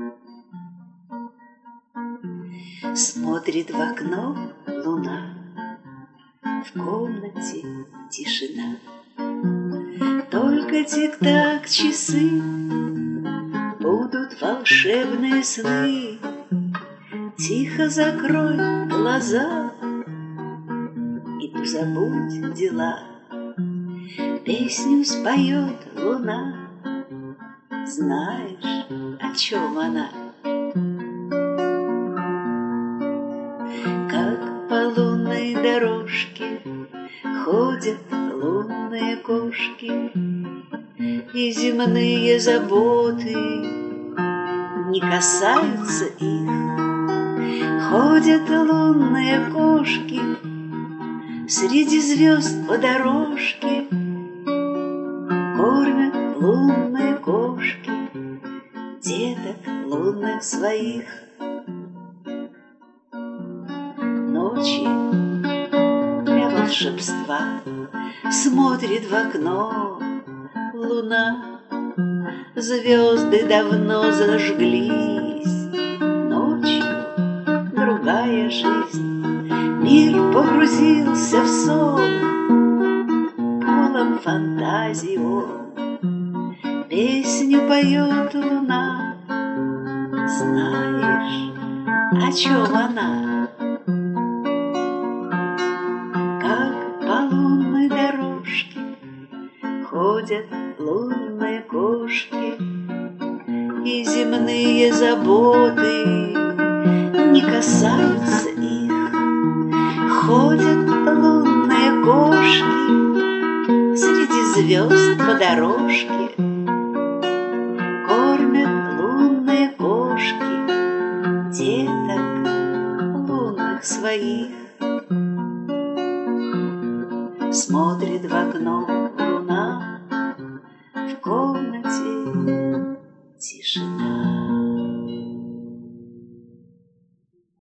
Смотрит в окно луна, в комнате тишина. Только тик-так часы, будут волшебные сны. Тихо закрой глаза и забудь дела. Песню споет луна, знаешь, о чем она? Как по лунной дорожке ходят лунные кошки, и земные заботы не касаются их. Ходят лунные кошки среди звезд по дорожке, кормят лунные кошки деток лунных своих. Ночи для волшебства смотрит в окно луна. Звезды давно зажглись, ночью другая жизнь. Мир погрузился в сон, полон фантазий он. Песню поет луна, знаешь, о чем она? Как по лунной дорожке ходят лунные кошки, и земные заботы не касаются их. Ходят лунные кошки среди звезд по дорожке, кормят лунные кошки деток своих. Смотрит в окно